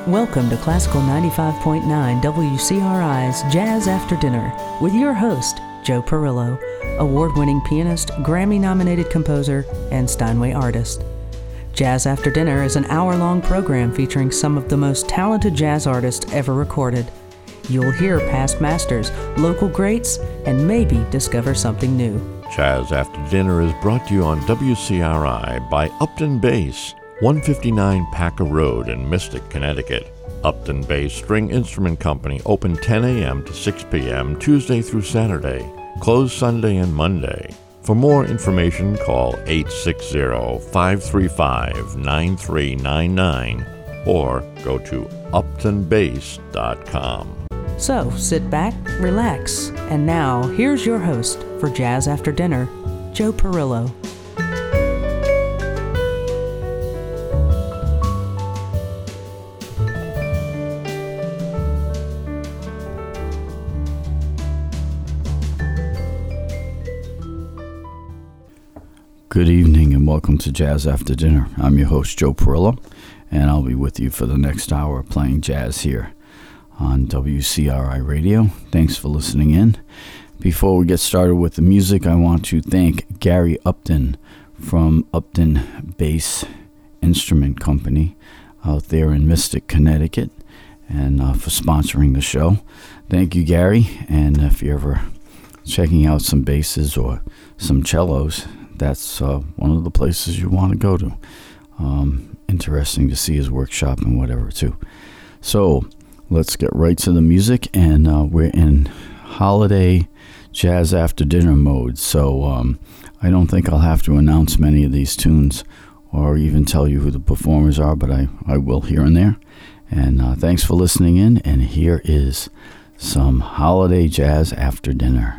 Welcome to Classical 95.9 WCRI's Jazz After Dinner with your host, Joe Perillo, award-winning pianist, Grammy-nominated composer, and Steinway artist. Jazz After Dinner is an hour-long program featuring some of the most talented jazz artists ever recorded. You'll hear past masters, local greats, and maybe discover something new. Jazz After Dinner is brought to you on WCRI by Upton Bass, 159 Packer Road in Mystic, Connecticut. Upton Bass String Instrument Company, open 10 a.m. to 6 p.m. Tuesday through Saturday, closed Sunday and Monday. For more information, call 860-535-9399 or go to uptonbass.com. So, sit back, relax, and now, here's your host for Jazz After Dinner, Joe Perillo. Good evening and welcome to Jazz After Dinner. I'm your host, Joe Perillo, and I'll be with you for the next hour playing jazz here on WCRI Radio. Thanks for listening in. Before we get started with the music, I want to thank Gary Upton from Upton Bass Instrument Company out there in Mystic, Connecticut, and for sponsoring the show. Thank you, Gary, and if you're ever checking out some basses or some cellos, that's one of the places you want to go to. Interesting to see his workshop and whatever, too. So, let's get right to the music, and we're in holiday Jazz After Dinner mode, so I don't think I'll have to announce many of these tunes or even tell you who the performers are, but I will here and there. And thanks for listening in, and here is some holiday Jazz After Dinner.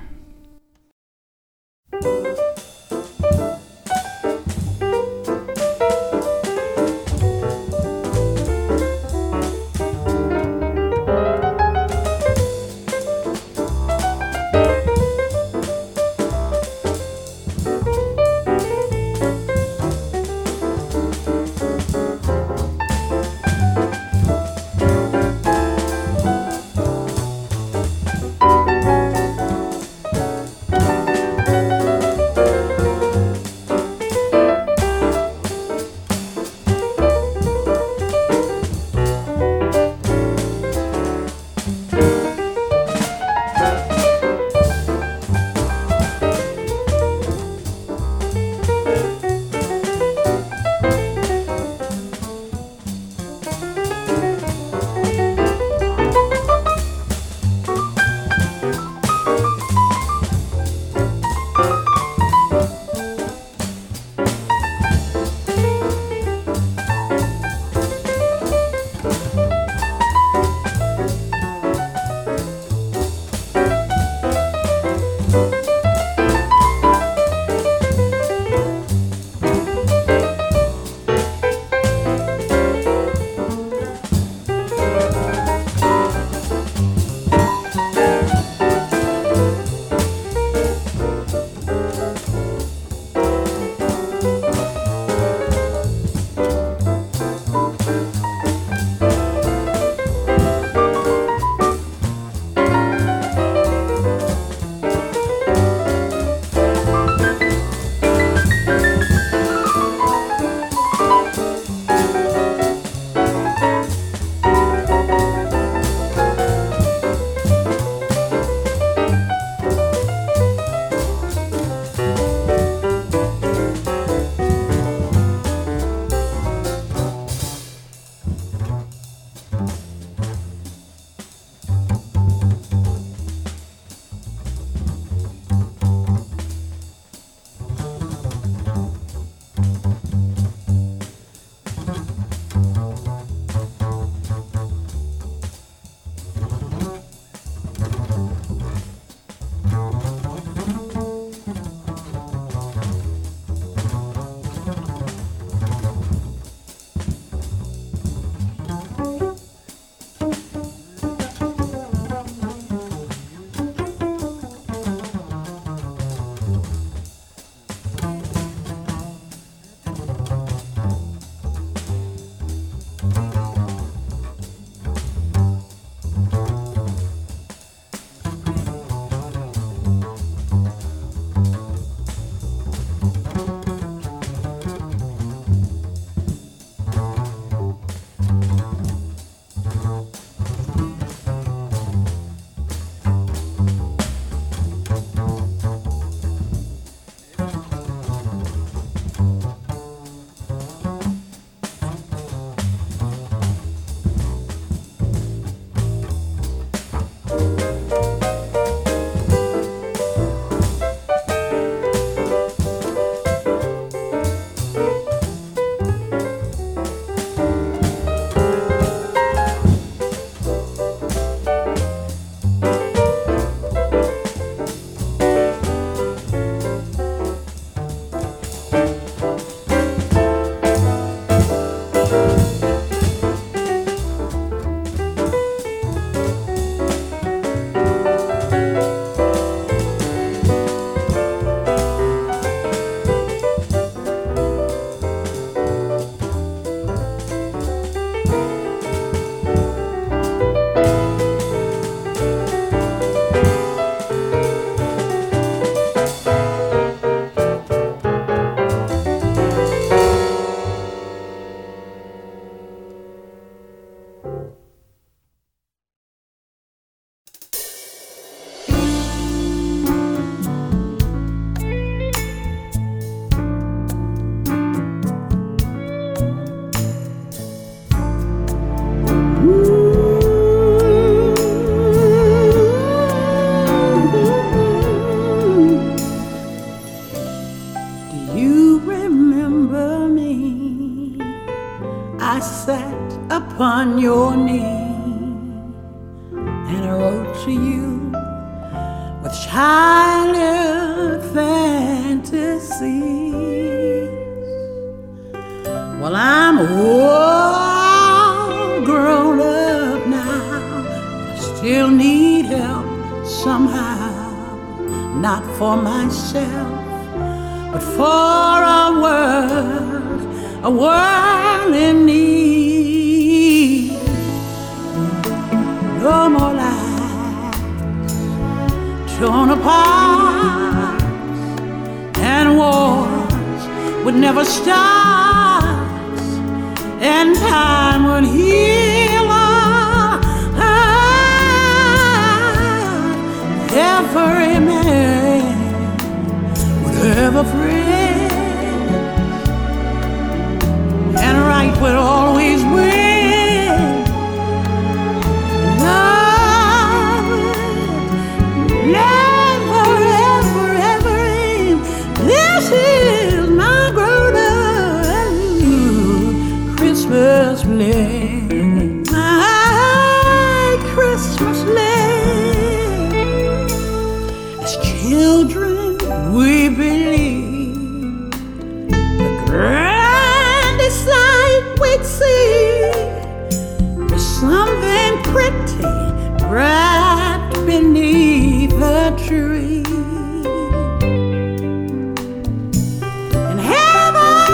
I sat upon your knee and I wrote to you with childhood fantasies. Well, I'm all grown up now, but I still need help somehow, not for myself, but for a world in need. No more lives torn apart, and wars would never start, and time would heal every man would have a friend, and right would always win. Love would never, ever, ever end. This is my grown-up Christmas list. My Christmas list. As children, we believe the grandest sight we'd see was something pretty wrapped beneath a tree. And heaven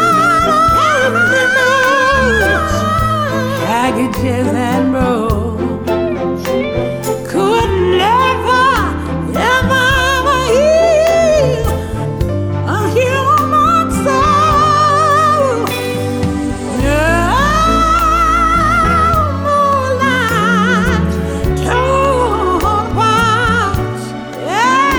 knows packages and roads could never, ever heal a human soul. No more lives torn apart,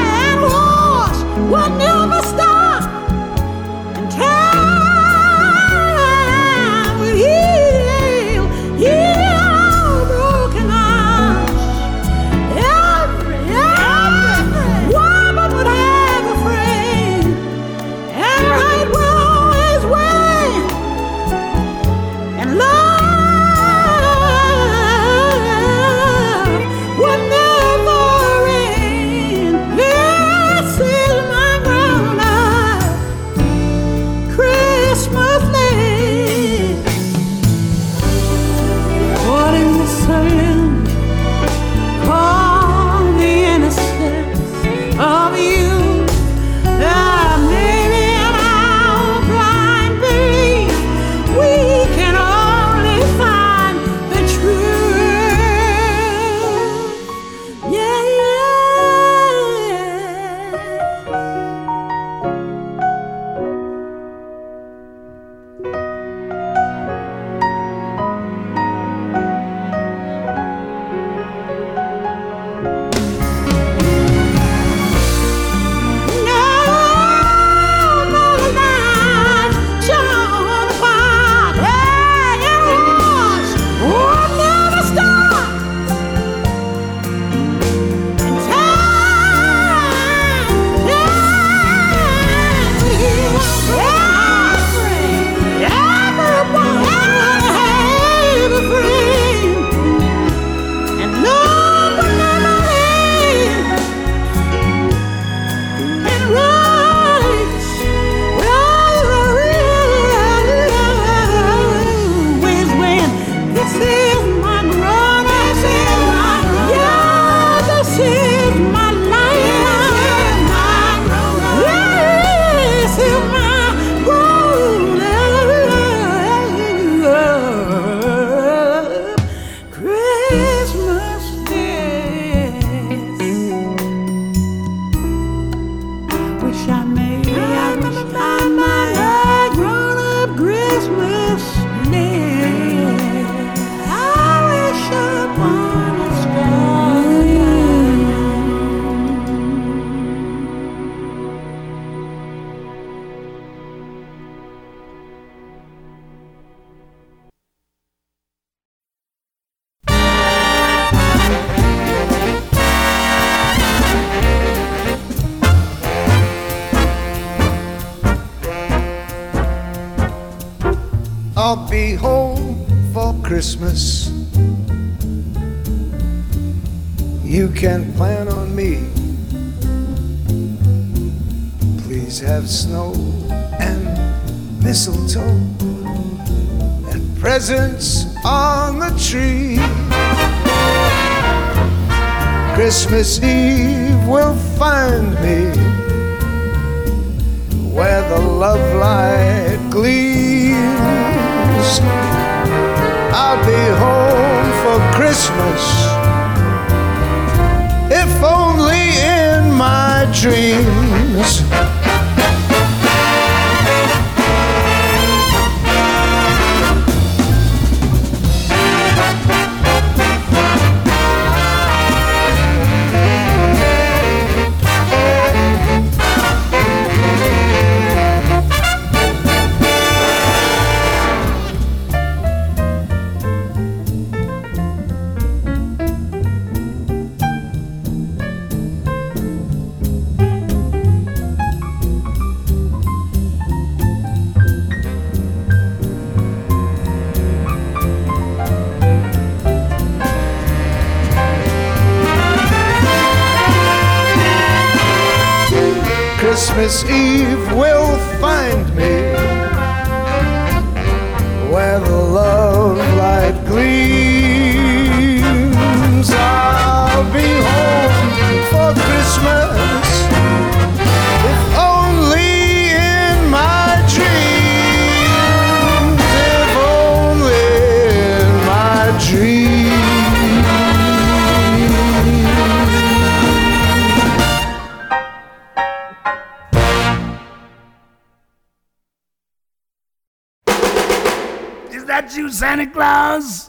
I'll be home for Christmas. You can plan on me. Please have snow and mistletoe and presents on the tree. Christmas Eve will find me where the love light gleams. I'll be home for Christmas, if only in my dreams. Christmas Eve will find me where the love light gleams. I'll be home for Christmas, if only in my dreams, if only in my dreams. Is that you, Santa Claus?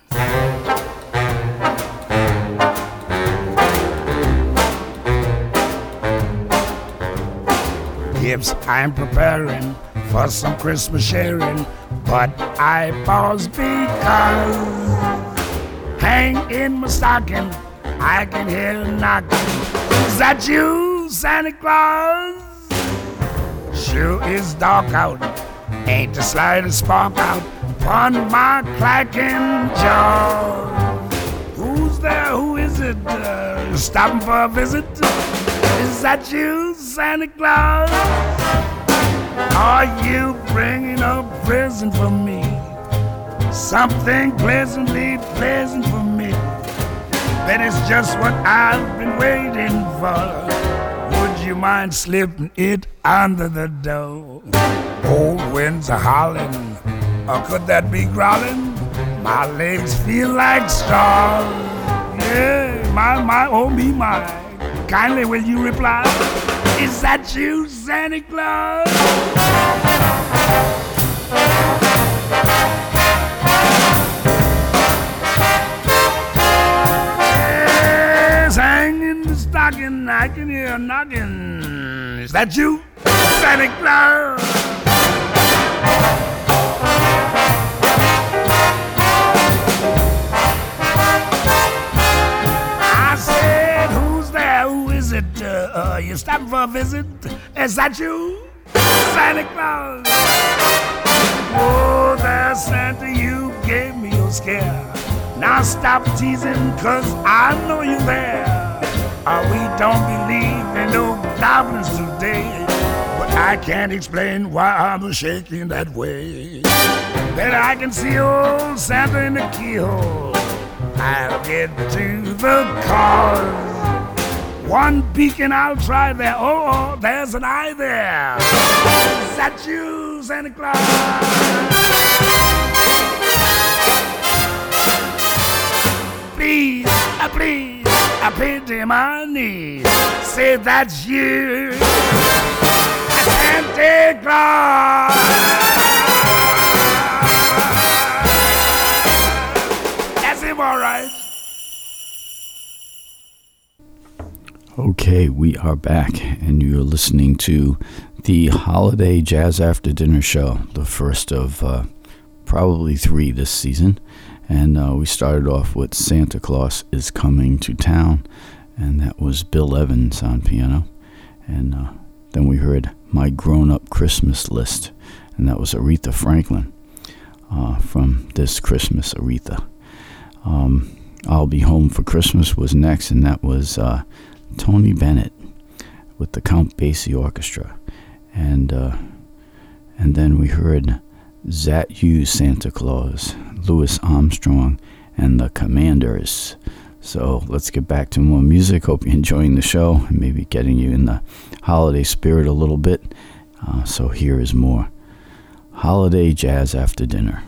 Yes, I'm preparing for some Christmas sharing, but I pause because hang in my stocking, I can hear a knocking. Is that you, Santa Claus? Sure is dark out, ain't the slightest spark out upon my clacking jaw. Who's there? Who is it? Stopping for a visit? Is that you, Santa Claus? Are you bringing a present for me? Something pleasantly pleasant for me. That is just what I've been waiting for. Would you mind slipping it under the door? Cold winds are howling, or could that be growling? My legs feel like straws. Yeah, my, oh me, my. Kindly will you reply? Is that you, Santa Claus? Yes, hang in the stocking, I can hear a knocking. Is that you, Santa Claus? I said, who's there? Who is it? You stopping for a visit? Is that you, Santa Claus? Oh, there, Santa, you gave me your scare. Now stop teasing, cause I know you're there. We don't believe in no goblins today, but I can't explain why I'm shaking that way. Better I can see old Santa in the keyhole. I'll get to the cause. One peek and I'll try there. Oh, there's an eye there. Is that you, Santa Claus? Please, please, I pity my knees. Say that's you, Santa Claus. That's him, all right. Okay, we are back, and you're listening to the Holiday Jazz After Dinner Show, the first of probably 3 this season. And we started off with Santa Claus is Coming to Town, and that was Bill Evans on piano. And then we heard My Grown-Up Christmas List, and that was Aretha Franklin. from this Christmas, Aretha. I'll Be Home for Christmas was next, and that was Tony Bennett with the Count Basie Orchestra. And then we heard Zat You Santa Claus, Louis Armstrong, and the Commanders. So let's get back to more music. Hope you're enjoying the show and maybe getting you in the holiday spirit a little bit. So here is more holiday jazz after dinner.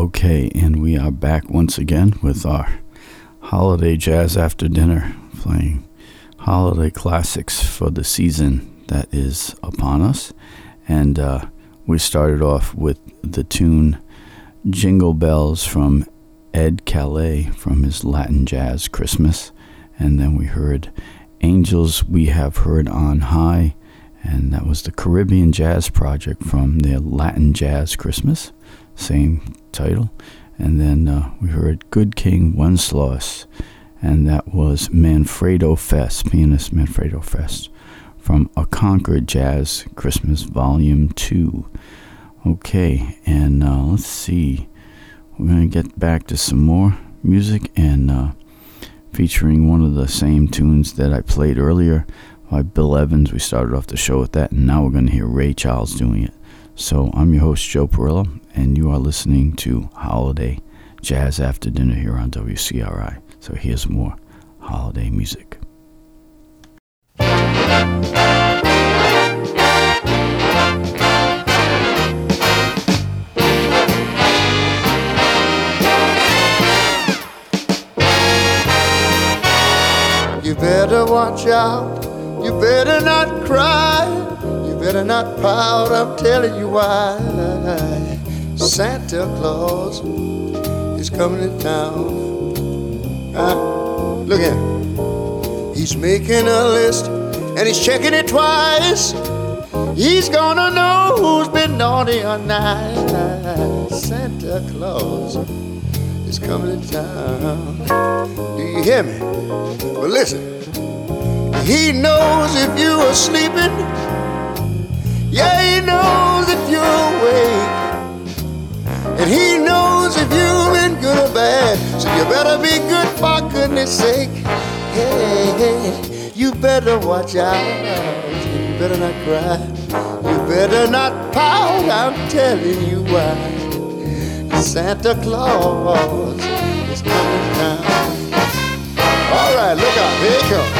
Okay, and we are back once again with our holiday jazz after dinner, playing holiday classics for the season that is upon us. And we started off with the tune Jingle Bells from Ed Calais from his Latin Jazz Christmas. And then we heard Angels We Have Heard on High, and that was the Caribbean Jazz Project from their Latin Jazz Christmas, same title. And then we heard Good King Wenceslas, and that was Manfredo Fest, pianist Manfredo Fest, from A Concord Jazz Christmas Volume 2. Okay, and let's see. We're going to get back to some more music, and featuring one of the same tunes that I played earlier by Bill Evans. We started off the show with that, and now we're going to hear Ray Charles doing it. So I'm your host, Joe Perillo, and you are listening to Holiday Jazz After Dinner here on WCRI. So here's more holiday music. You better watch out, you better not cry, you better not pout, I'm telling you why. Santa Claus is coming to town. Look at him. He's making a list and he's checking it twice. He's gonna know who's been naughty or nice. Santa Claus is coming to town. Do you hear me? Well, listen. He knows if you are sleeping. Yeah, he knows if you're awake. And he knows if you've been good or bad. So you better be good for goodness sake. Hey, you better watch out. You better not cry. You better not pout. I'm telling you why. Santa Claus is coming down. All right, look out, here he comes.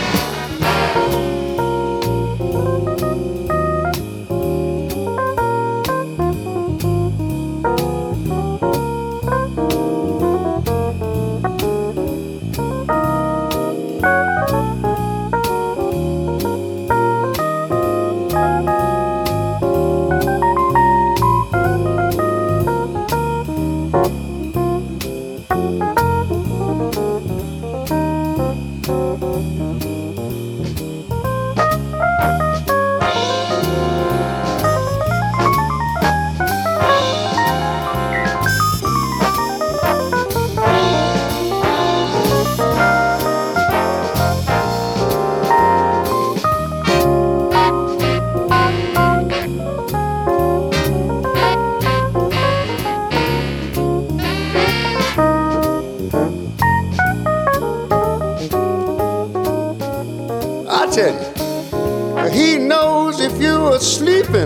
He knows if you're sleeping.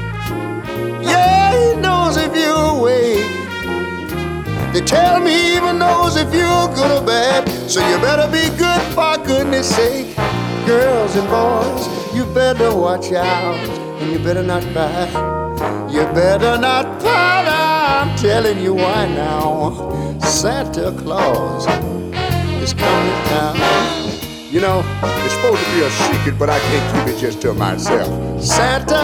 Yeah, he knows if you're awake. They tell me he even knows if you're good or bad. So you better be good for goodness sake. Girls and boys, you better watch out. And you better not cry. You better not pout. I'm telling you why now. Santa Claus is coming down. You know, it's supposed to be a secret, but I can't keep it just to myself. Santa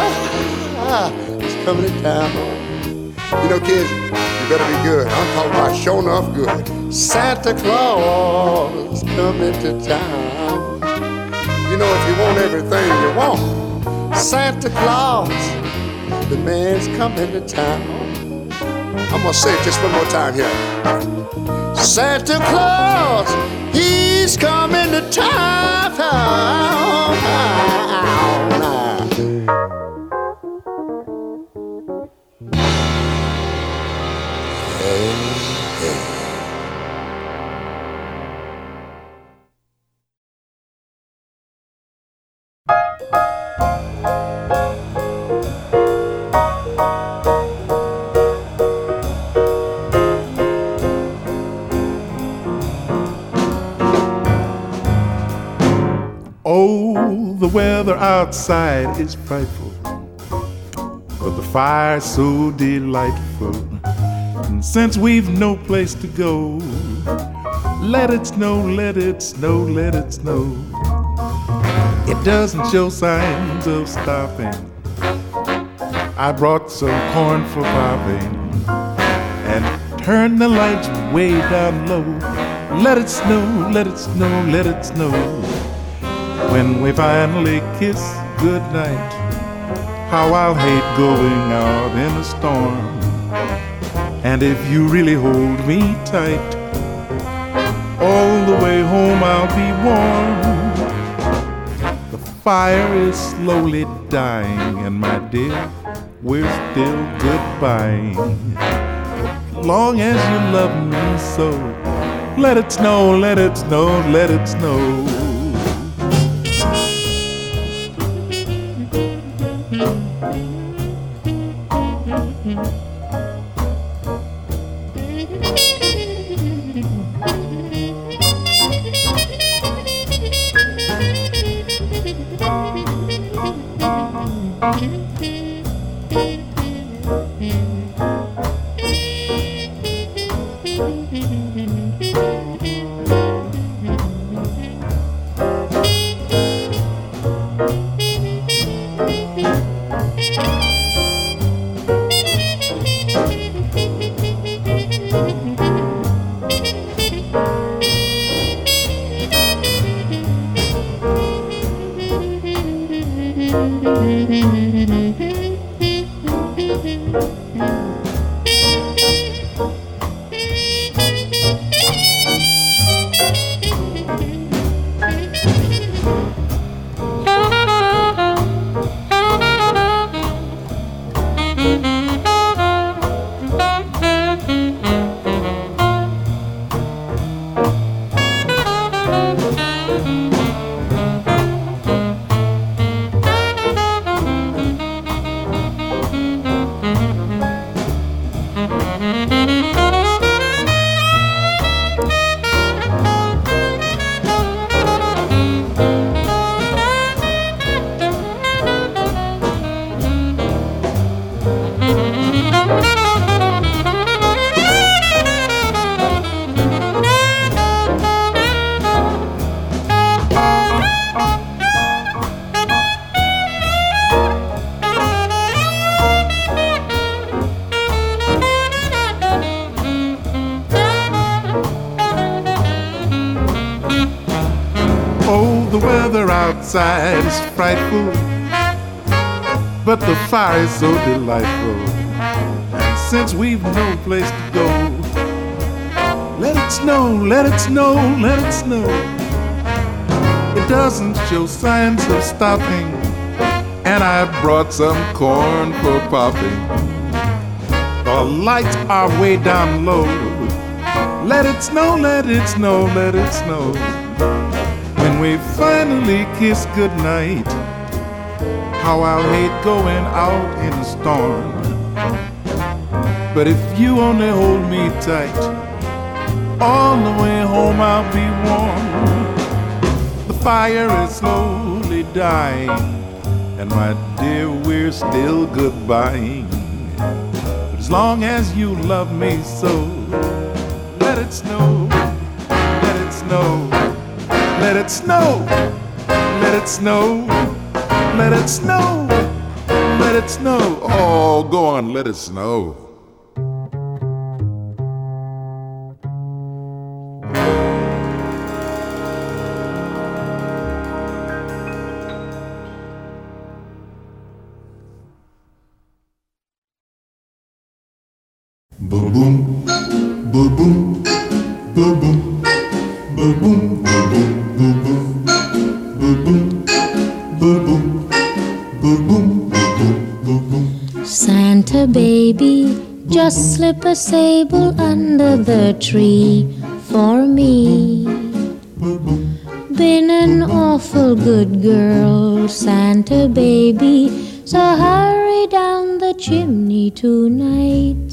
is coming to town. You know, kids, you better be good. I'm talking about sure enough good. Santa Claus coming to town. You know, if you want everything you want, Santa Claus, the man's coming to town. I'm gonna say it just one more time here. Santa Claus, he's coming to town. Oh, the weather outside is frightful, but the fire's so delightful. And since we've no place to go. Let it snow, let it snow, let it snow. It doesn't show signs of stopping. I brought some corn for popping and turn the lights way down low. Let it snow, let it snow, let it snow. When we finally kiss goodnight, how I'll hate going out in a storm. And if you really hold me tight, all the way home I'll be warm. The fire is slowly dying, and my dear, we're still goodbying. Long as you love me so, let it snow, let it snow, let it snow. Outside is frightful, but the fire is so delightful. And since we've no place to go, let it snow, let it snow, let it snow. It doesn't show signs of stopping, and I brought some corn for popping. The lights are way down low. Let it snow, let it snow, let it snow. When we finally kiss goodnight, how I'll hate going out in a storm. But if you only hold me tight, all the way home I'll be warm. The fire is slowly dying, and my dear, we're still goodbying. But as long as you love me so, let it snow, let it snow. Let it snow, let it snow, let it snow, let it snow. Oh, go on, let it snow. Boom, boom, boom, boom, boom, boom, boom, boom, boom. Santa baby, just slip a sable under the tree for me. Been an awful good girl, Santa baby, so hurry down the chimney tonight.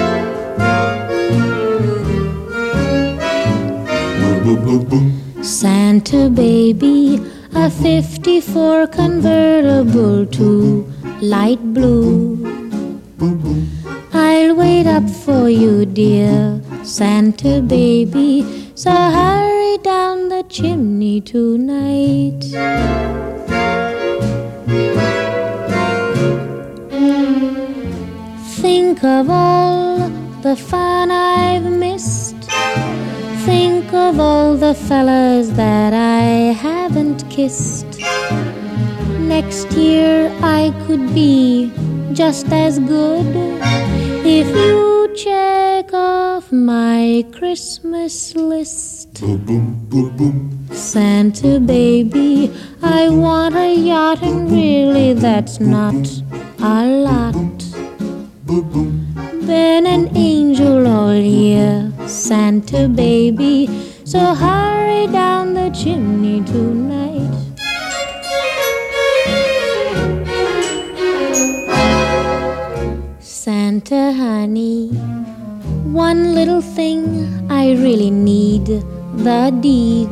Santa baby, a 54 convertible to light blue. I I'll wait up for you, dear Santa baby. So hurry down the chimney tonight. Think of all the fun I've missed. Think of all the fellas that I haven't kissed. Next year I could be just as good if you check off my Christmas list. Boom, boom, boom, boom. Santa baby, I want a yacht, and really that's not a lot. Been an angel all year, Santa baby, so hurry down the chimney tonight. Santa honey, one little thing I really need, the deed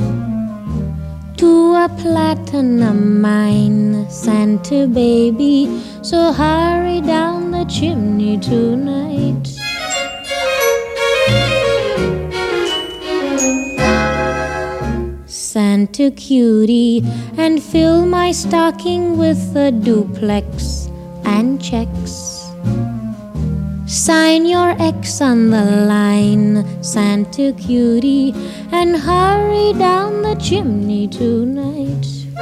to a platinum mine, Santa baby, so hurry down the chimney tonight. Santa cutie, and fill my stocking with a duplex and checks. Sign your X on the line, Santa cutie, and hurry down the chimney tonight.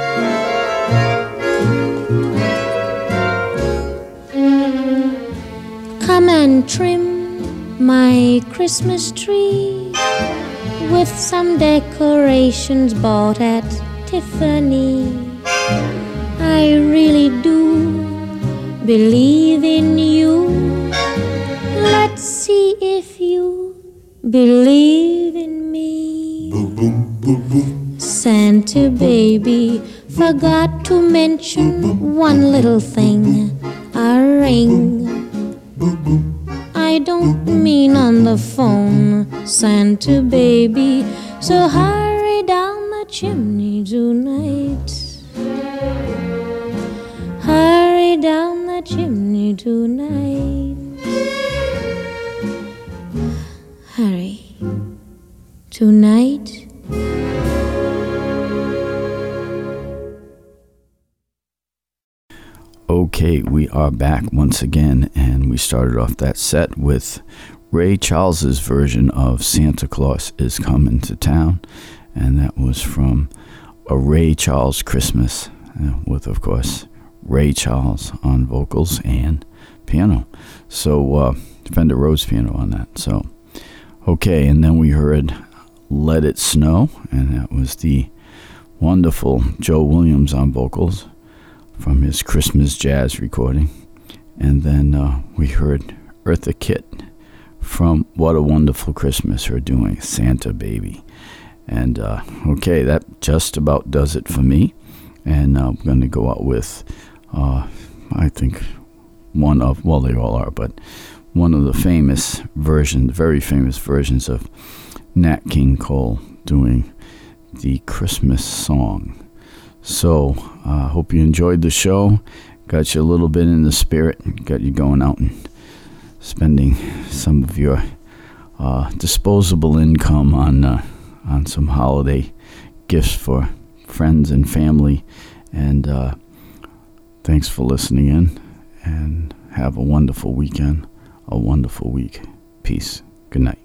Come and trim my Christmas tree with some decorations bought at Tiffany. I really do believe in you. Let's see if you believe in me. Boom, boom, boom, boom. Santa baby, forgot to mention one little thing, a ring. I don't mean on the phone, Santa baby, so hurry down the chimney tonight. Hurry down the chimney tonight. Hurry. Tonight. Okay, we are back once again, and we started off that set with Ray Charles's version of Santa Claus is Coming to Town, and that was from A Ray Charles Christmas, with, of course, Ray Charles on vocals and piano. So, Fender Rhodes piano on that. So, okay, and then we heard Let It Snow, and that was the wonderful Joe Williams on vocals from his Christmas jazz recording. And then we heard Eartha Kitt from What a Wonderful Christmas, her doing Santa Baby. And okay, that just about does it for me. And I'm going to go out with, I think, one of, well, they all are, but one of the famous versions, very famous versions of Nat King Cole doing the Christmas song. So, hope you enjoyed the show. Got you a little bit in the spirit. Got you going out and spending some of your disposable income on some holiday gifts for friends and family. And thanks for listening in. And have a wonderful weekend, a wonderful week. Peace. Good night.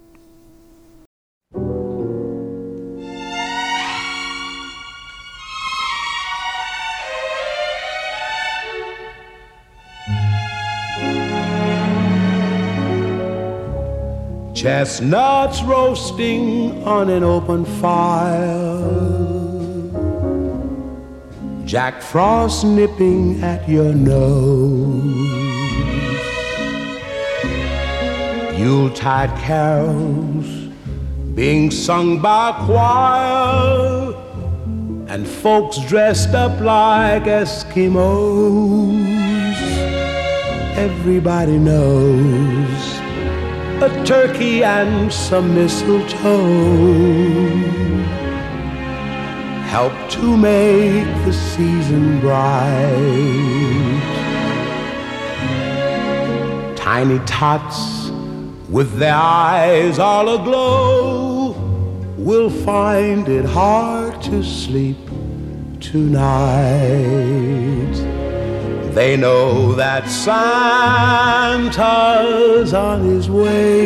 Chestnuts roasting on an open fire, Jack Frost nipping at your nose, Yuletide carols being sung by choir, and folks dressed up like Eskimos. Everybody knows a turkey and some mistletoe help to make the season bright. Tiny tots with their eyes all aglow will find it hard to sleep tonight. They know that Santa's on his way.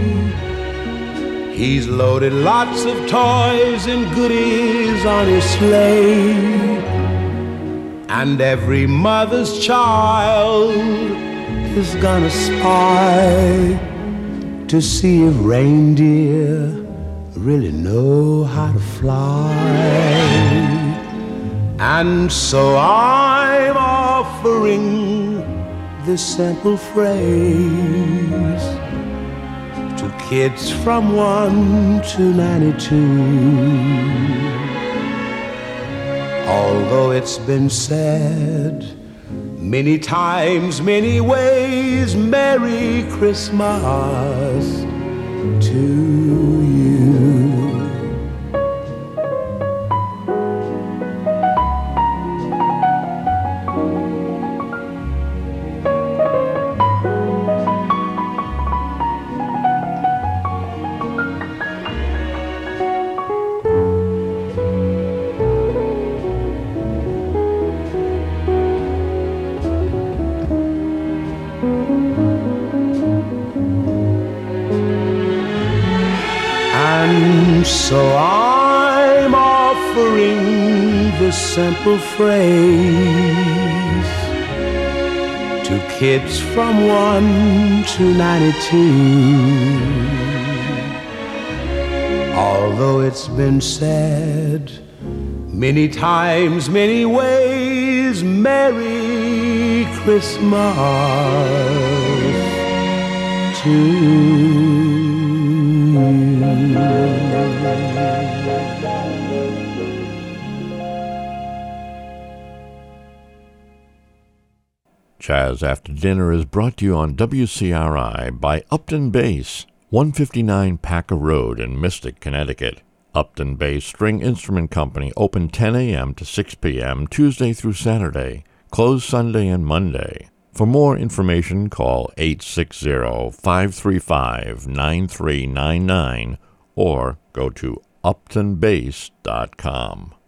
He's loaded lots of toys and goodies on his sleigh. And every mother's child is gonna spy to see if reindeer really know how to fly. And so I'm offering this simple phrase to kids from 1 to 92. Although it's been said many times, many ways, Merry Christmas to you. So I'm offering the simple phrase to kids from 1 to 92. Although it's been said many times, many ways, Merry Christmas to you. Jazz After Dinner is brought to you on WCRI by Upton Bass, 159 Packer Road in Mystic, Connecticut. Upton Bass String Instrument Company, open 10 a.m. to 6 p.m. Tuesday through Saturday, closed Sunday and Monday. For more information, call 860-535-9399 or go to uptonbass.com.